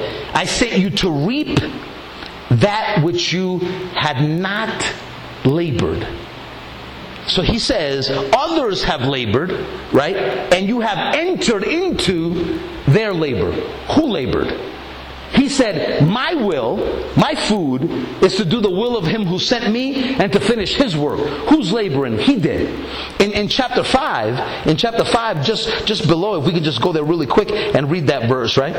to reap that which you had not labored. So he says, others have labored, right? And you have entered into their labor. Who labored? He said, my food is to do the will of him who sent me and to finish his work. Who's laboring? He did. In chapter 5, just below, if we could just go there really quick and read that verse, right?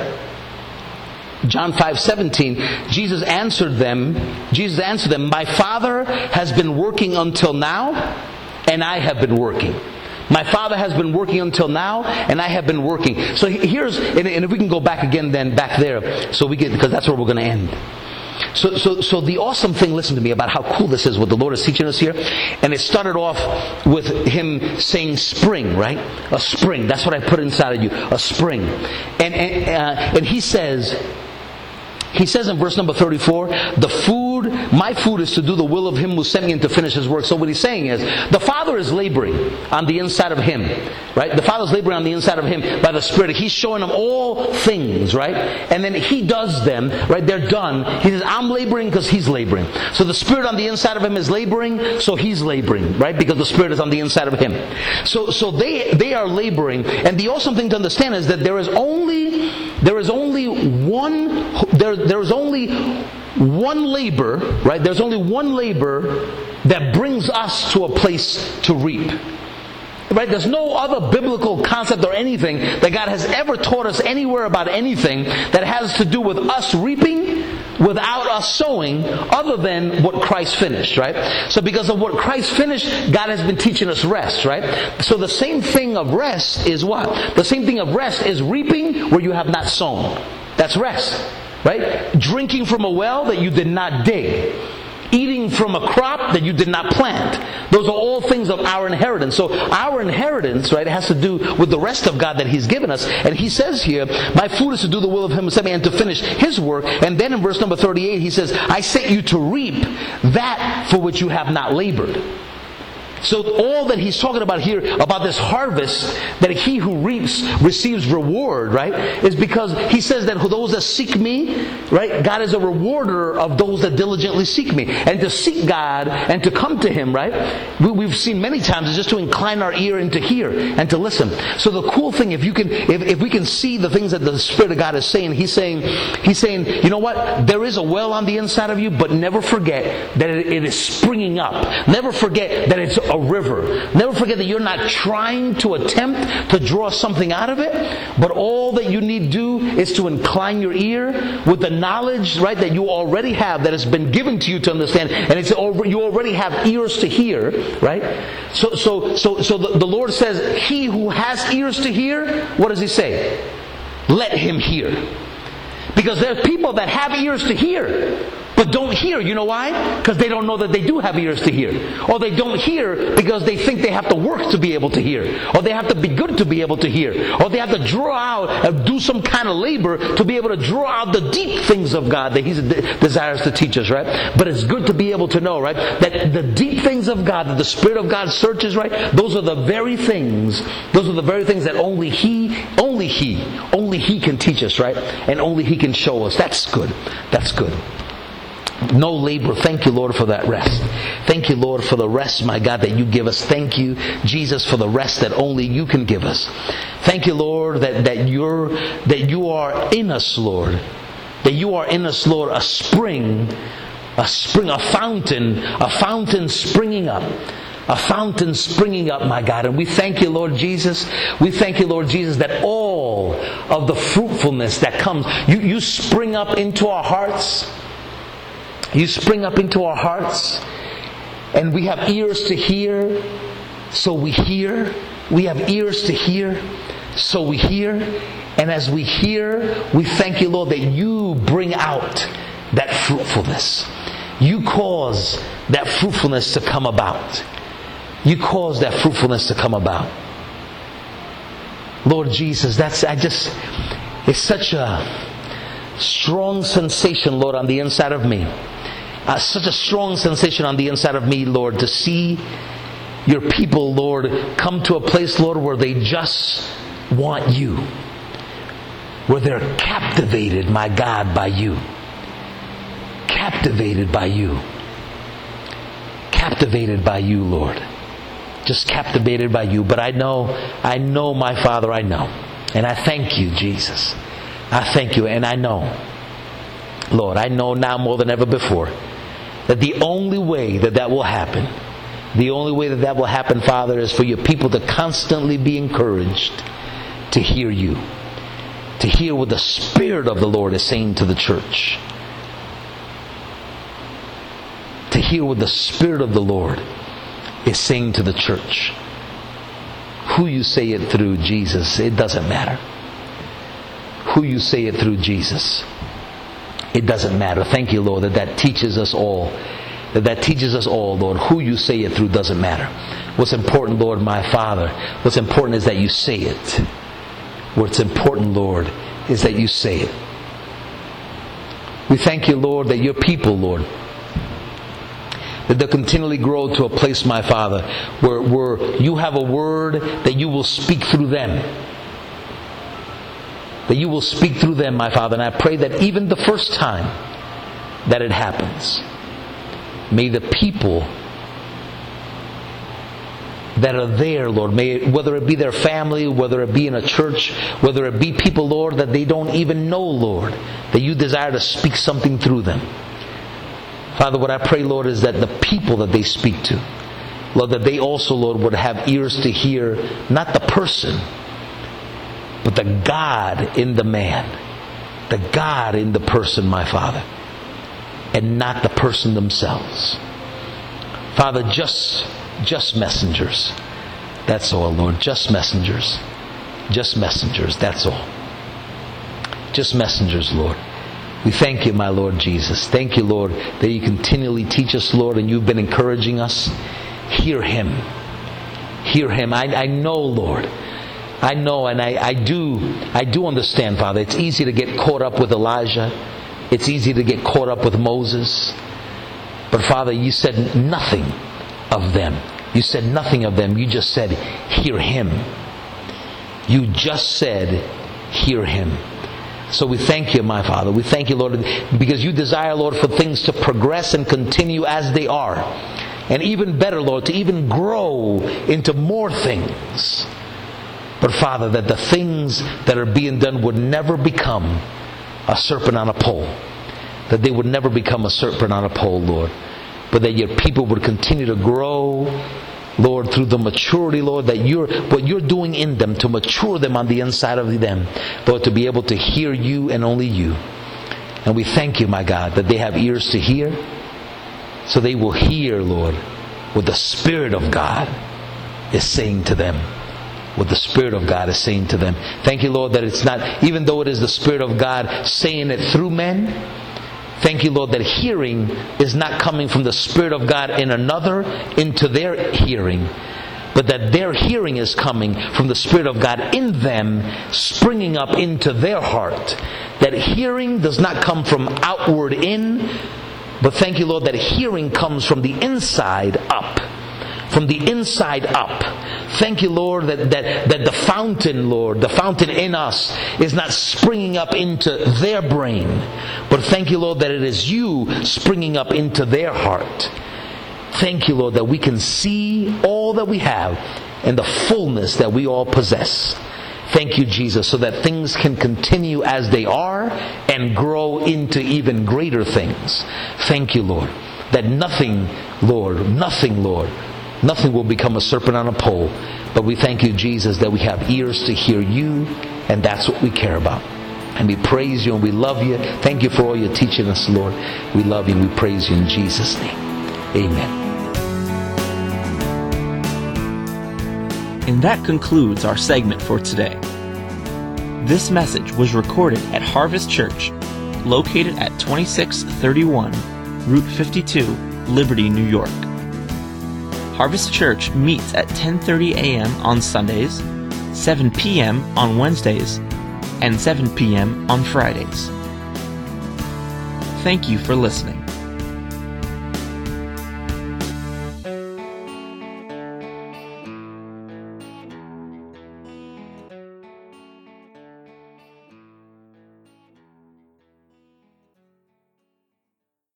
John 5:17, Jesus answered them, my Father has been working until now, and I have been working. My Father has been working until now, and I have been working. So here's, and if we can go back again then, back there, because that's where we're going to end. So the awesome thing, listen to me, about how cool this is, what the Lord is teaching us here, and it started off with him saying spring, right? A spring. That's what I put inside of you, a spring. And he says in verse number 34, my food is to do the will of him who sent me and to finish his work. So what he's saying is, the Father is laboring on the inside of him, right? The Father's laboring on the inside of him by the Spirit. He's showing him all things, right? And then he does them, right? They're done. He says, I'm laboring because he's laboring. So the Spirit on the inside of him is laboring, so he's laboring, right? Because the Spirit is on the inside of him. So they are laboring. And the awesome thing to understand is that there is only one labor, right? There's only one labor that brings us to a place to reap. Right? There's no other biblical concept or anything that God has ever taught us anywhere about anything that has to do with us reaping without us sowing, other than what Christ finished, right? So because of what Christ finished, God has been teaching us rest, right? So the same thing of rest is what? The same thing of rest is reaping where you have not sown. That's rest, right? Drinking from a well that you did not dig. Eating from a crop that you did not plant. Those are all things of our inheritance. So our inheritance, right, has to do with the rest of God that he's given us. And he says here, my food is to do the will of him who sent me and to finish his work. And then in verse number 38, he says, I sent you to reap that for which you have not labored. So all that he's talking about here, about this harvest, that he who reaps receives reward, right, is because he says that those that seek me, right, God is a rewarder of those that diligently seek me. And to seek God and to come to him, right, we've seen many times, is just to incline our ear and to hear and to listen. So the cool thing, if we can see the things that the Spirit of God is saying, he's saying, you know what, there is a well on the inside of you, but never forget that it is springing up. Never forget that it's a river. Never forget that you're not trying to attempt to draw something out of it, but all that you need to do is to incline your ear with the knowledge, right, that you already have, that has been given to you to understand, and you already have ears to hear, right? So the Lord says, he who has ears to hear, what does he say? Let him hear. Because there are people that have ears to hear, but don't hear. You know why? Because they don't know that they do have ears to hear. Or they don't hear because they think they have to work to be able to hear. Or they have to be good to be able to hear. Or they have to draw out, do some kind of labor to be able to draw out the deep things of God that He desires to teach us, right? But it's good to be able to know, right, that the deep things of God, that the Spirit of God searches, right, those are the very things that only He can teach us, right? And only He can show us. That's good. That's good. No labor. Thank you, Lord, for that rest. Thank you, Lord, for the rest, my God, that you give us. Thank you, Jesus, for the rest that only you can give us. Thank you, Lord, that you are in us, Lord. That you are in us, Lord, a fountain springing up. A fountain springing up, my God. And we thank you, Lord Jesus. We thank you, Lord Jesus, that all of the fruitfulness that comes, you spring up into our hearts. You spring up into our hearts. And we have ears to hear, so we hear. We have ears to hear, so we hear. And as we hear, we thank you, Lord, that you bring out that fruitfulness. You cause that fruitfulness to come about. You cause that fruitfulness to come about. Lord Jesus, it's such a strong sensation, Lord, on the inside of me. Such a strong sensation on the inside of me, Lord, to see your people, Lord, come to a place, Lord, where they just want you. Where they're captivated, my God, by you. Captivated by you. Captivated by you, Lord. Just captivated by you. But I know, my Father, I know. And I thank you, Jesus. I thank you, and I know, Lord, I know now more than ever before, that the only way that will happen, Father, is for your people to constantly be encouraged to hear you. To hear what the Spirit of the Lord is saying to the church. To hear what the Spirit of the Lord is saying to the church. Who you say it through, Jesus, it doesn't matter. Who you say it through, Jesus, it doesn't matter. Thank you, Lord, that teaches us all. That teaches us all, Lord. Who you say it through doesn't matter. What's important, Lord, my Father, what's important is that you say it. What's important, Lord, is that you say it. We thank you, Lord, that your people, Lord, that they'll continually grow to a place, my Father, where you have a word that you will speak through them. That you will speak through them, my Father. And I pray that even the first time that it happens, may the people that are there, Lord, whether it be their family, whether it be in a church, whether it be people, Lord, that they don't even know, Lord, that you desire to speak something through them. Father, what I pray, Lord, is that the people that they speak to, Lord, that they also, Lord, would have ears to hear, not the person, but the God in the man, the God in the person, my Father, and not the person themselves. Father, just messengers. That's all, Lord. Just messengers. Just messengers. That's all. Just messengers, Lord. We thank you, my Lord Jesus. Thank you, Lord, that you continually teach us, Lord, and you've been encouraging us. Hear Him. Hear Him. I know, Lord. I know, and I do understand, Father. It's easy to get caught up with Elijah. It's easy to get caught up with Moses. But Father, you said nothing of them. You said nothing of them. You just said, hear Him. You just said, hear Him. So we thank you, my Father. We thank you, Lord, because you desire, Lord, for things to progress and continue as they are. And even better, Lord, to even grow into more things. But Father, that the things that are being done would never become a serpent on a pole. That they would never become a serpent on a pole, Lord. But that your people would continue to grow, Lord, through the maturity, Lord, that what you're doing in them to mature them on the inside of them, Lord, to be able to hear you and only you. And we thank you, my God, that they have ears to hear, so they will hear, Lord, what the Spirit of God is saying to them. What the Spirit of God is saying to them. Thank you, Lord, that it's not, even though it is the Spirit of God saying it through men, Thank you, Lord, that hearing is not coming from the Spirit of God in another into their hearing, but that their hearing is coming from the Spirit of God in them, springing up into their heart. That hearing does not come from outward in, but thank you, Lord, that hearing comes from the inside up. From the inside up. Thank you, Lord, that the fountain, Lord, the fountain in us is not springing up into their brain, but thank you, Lord, that it is you springing up into their heart. Thank you, Lord, that we can see all that we have and the fullness that we all possess. Thank you, Jesus, so that things can continue as they are and grow into even greater things. Thank you, Lord, that nothing will become a serpent on a pole. But we thank you, Jesus, that we have ears to hear you, and that's what we care about. And we praise you and we love you. Thank you for all you're teaching us, Lord. We love you and we praise you in Jesus' name. Amen. And that concludes our segment for today. This message was recorded at Harvest Church, located at 2631 Route 52, Liberty, New York. Harvest Church meets at 10:30 a.m. on Sundays, 7 p.m. on Wednesdays, and 7 p.m. on Fridays. Thank you for listening.